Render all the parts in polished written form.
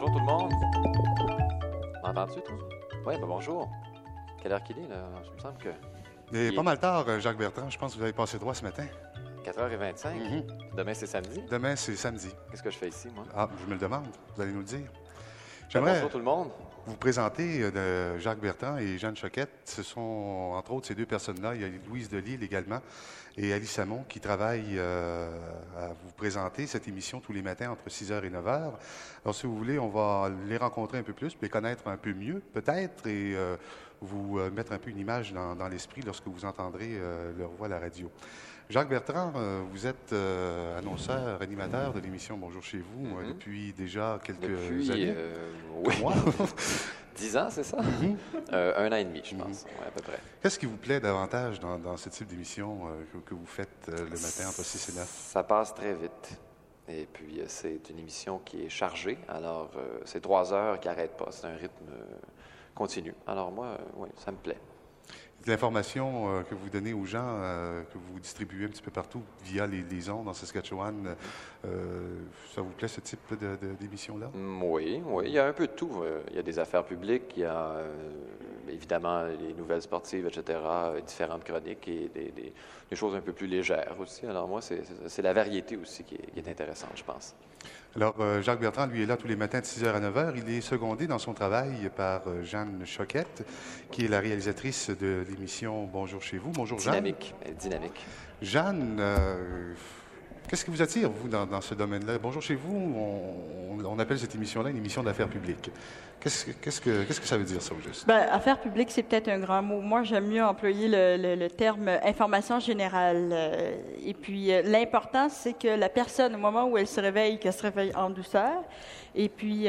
bonjour tout le monde. M'entends-tu, toi? Oui, ben bonjour. Quelle heure qu'il est, là? Il me semble que... Il est pas mal tard, Jacques Bertrand. Je pense que vous avez passé droit ce matin. 4h25. Demain, c'est samedi. Demain, c'est samedi. Qu'est-ce que je fais ici, moi? Ah, je me le demande. Vous allez nous le dire. Ben, J'aimerais bonjour tout le monde. vous présenter Jacques Bertrand et Jeanne Choquette. Ce sont, entre autres, ces deux personnes-là. Il y a Louise Delisle également et Alice Samon qui travaillent à vous présenter cette émission tous les matins entre 6h et 9h. Alors, si vous voulez, on va les rencontrer un peu plus, les connaître un peu mieux, peut-être, et vous mettre un peu une image dans l'esprit lorsque vous entendrez leur voix à la radio. Jacques Bertrand, vous êtes annonceur, animateur de l'émission Bonjour chez vous depuis déjà quelques années. Oui. Mois. 10 ans, c'est ça? 1 an et demi, je pense, ouais, à peu près. Qu'est-ce qui vous plaît davantage dans ce type d'émission que vous faites le matin entre 6 et 9? Ça passe très vite. Et puis, c'est une émission qui est chargée. Alors, c'est 3 heures qui n'arrêtent pas. C'est un rythme continu. Alors, moi, oui, ça me plaît. L'information que vous donnez aux gens, que vous distribuez un petit peu partout via les ondes en Saskatchewan, ça vous plaît ce type d'émission-là? Oui, oui, il y a un peu de tout. Il y a des affaires publiques, il y a évidemment les nouvelles sportives, etc., différentes chroniques et des choses un peu plus légères aussi. Alors moi, c'est la variété aussi qui est intéressante, je pense. Alors, Jacques Bertrand, lui, est là tous les matins de 6h à 9h. Il est secondé dans son travail par Jeanne Choquette, qui est la réalisatrice de l'émission Bonjour chez vous. Bonjour, Jeanne. Dynamique, elle est dynamique. Jeanne, qu'est-ce qui vous attire, vous, dans ce domaine-là? Bonjour chez vous, on appelle cette émission-là une émission d'affaires publiques. Qu'est-ce que ça veut dire, ça, au juste? Bien, affaires publiques, c'est peut-être un grand mot. Moi, j'aime mieux employer le terme information générale. Et puis, l'important, c'est que la personne, au moment où elle se réveille, qu'elle se réveille en douceur. Et puis,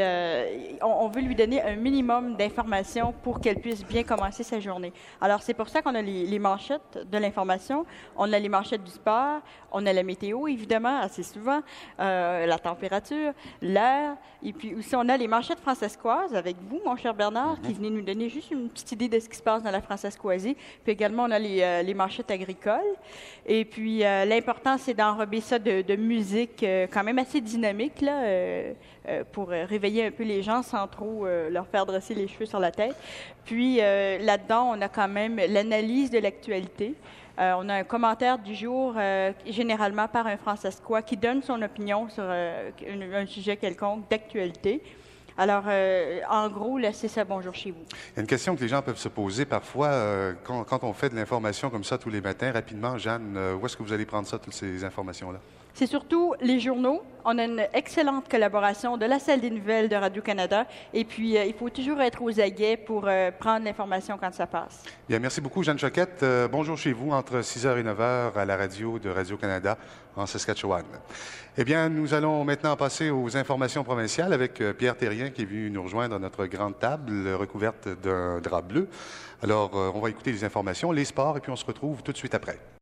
on veut lui donner un minimum d'informations pour qu'elle puisse bien commencer sa journée. Alors, c'est pour ça qu'on a les manchettes de l'information. On a les manchettes du sport. On a la météo, évidemment, assez souvent. La température, l'heure. Et puis aussi, on a les manchettes francescoises avec vous, mon cher Bernard, qui venez nous donner juste une petite idée de ce qui se passe dans la Francescoisie. Puis également, on a les manchettes agricoles. Et puis, l'important, c'est d'enrober ça de musique quand même assez dynamique, là, pour réveiller un peu les gens sans trop leur faire dresser les cheveux sur la tête. Puis, là-dedans, on a quand même l'analyse de l'actualité. On a un commentaire du jour, généralement par un Francescois, qui donne son opinion sur un sujet quelconque d'actualité. Alors, en gros, là, c'est ça, Bonjour chez vous. Il y a une question que les gens peuvent se poser parfois quand on fait de l'information comme ça tous les matins. Rapidement, Jeanne, où est-ce que vous allez prendre ça, toutes ces informations-là? C'est surtout les journaux. On a une excellente collaboration de la salle des nouvelles de Radio-Canada. Et puis, il faut toujours être aux aguets pour prendre l'information quand ça passe. Bien, merci beaucoup, Jeanne Choquette. Bonjour chez vous, entre 6h et 9h à la radio de Radio-Canada en Saskatchewan. Eh bien, nous allons maintenant passer aux informations provinciales avec Pierre Thérien qui est venu nous rejoindre à notre grande table recouverte d'un drap bleu. Alors, on va écouter les informations, les sports, et puis on se retrouve tout de suite après.